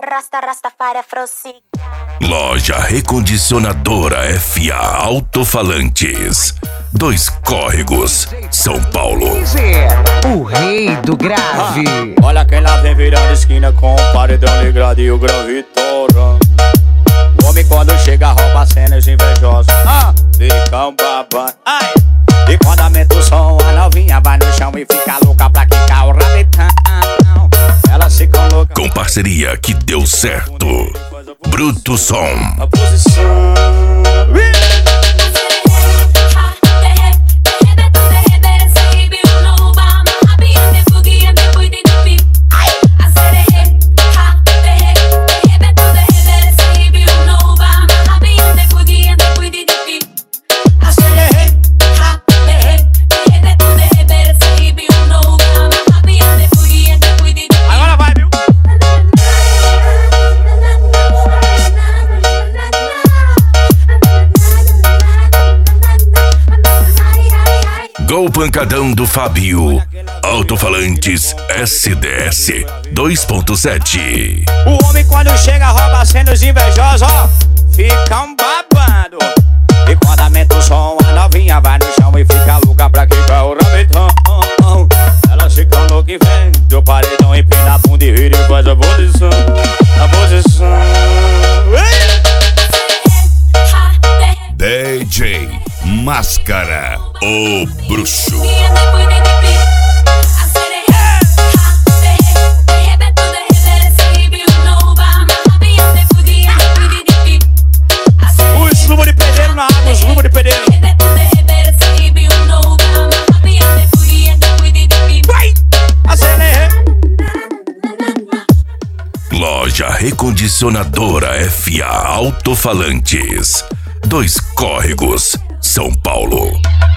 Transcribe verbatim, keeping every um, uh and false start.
Rasta, Rastafari, Afroci. Loja Recondicionadora F A Alto-Falantes. Dois Córregos, São Paulo. O rei do grave. Ah, olha quem lá vem virando esquina com o paredão ligado e o grave torando. O homem quando chega rouba cenas invejosos. Ah, ficam babando. Ai. E quando aumenta o som, a novinha vai no chão e fica louca pra quicar o rabetão. Elas ficam loucas. Com parceria que deu certo. Bruto Som. A posição. Gol pancadão do Fábio. Alto-Falantes S D S dois ponto sete. O homem quando chega rouba cenas invejosos, ó, ficam babando. E quando aumenta o som, a novinha vai no chão e fica louca pra quicar o rabetão. Elas ficam loucas e vem do paredão, empina a bunda e vira e faz a posição. A posição. D J Máscara, o bruxo. Os números de pedreiro na água, os números de pedreiro. Vai! Acelera. Loja Recondicionadora F A Alto-Falantes. Dois Córregos, São Paulo.